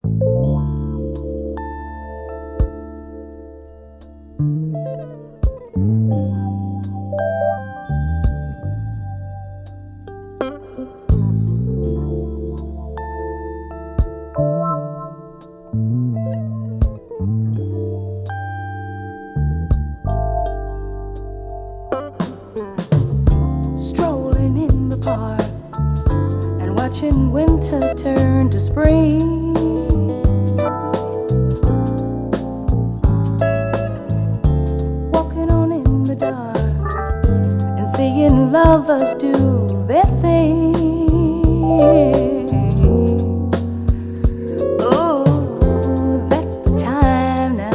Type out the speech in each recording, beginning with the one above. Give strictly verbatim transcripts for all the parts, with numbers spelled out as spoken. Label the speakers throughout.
Speaker 1: Strolling in the park and watching winter turn to spring. Walking on in the dark and seeing lovers do their thing. Oh, that's the time now.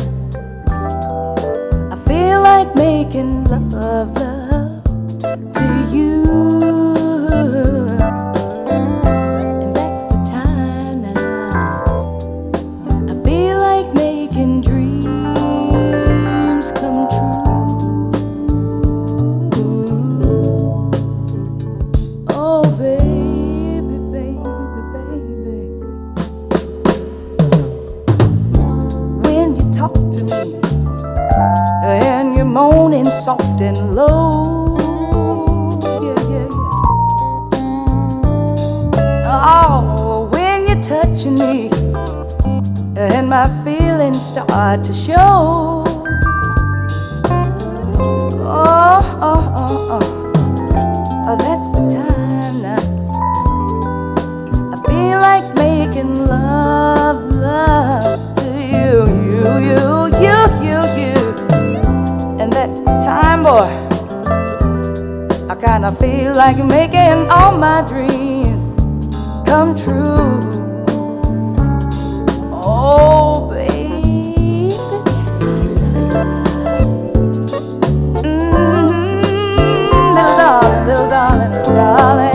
Speaker 1: I feel like making love, love to you. And that's the time now. I feel like making dreams come true. Oh baby, baby, baby, when you talk to me and you're moaning soft and low, yeah, yeah, yeah. Oh, when you're touching me and my feelings start to show. Oh, oh, oh, oh, oh, that's the time now. I feel like making love, love to you, you, you, you, you, you. And that's the time, boy. I kinda feel like making all my dreams come true. Oh, baby, yes, I love. Mm-hmm, little darling, little darling, little darling.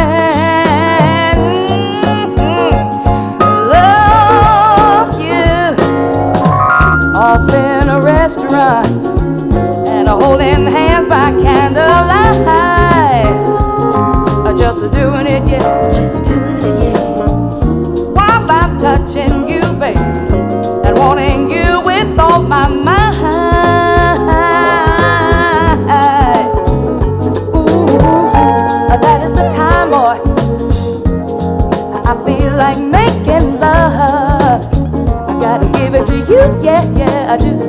Speaker 1: Mm-hmm. Love you off in a restaurant and holding hands by candlelight, just doing it, yeah, just doing it, yeah. While I'm touching you, baby, and wanting you with all my mind. Ooh, that is the time, boy. I feel like making love. I gotta give it to you, yeah, yeah, I do.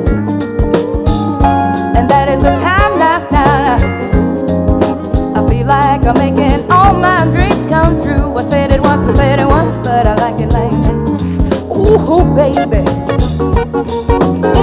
Speaker 1: And that is the time now, now. I feel like I'm making all my dreams come true. I said it once, I said it once, but I like it like that. Ooh, baby.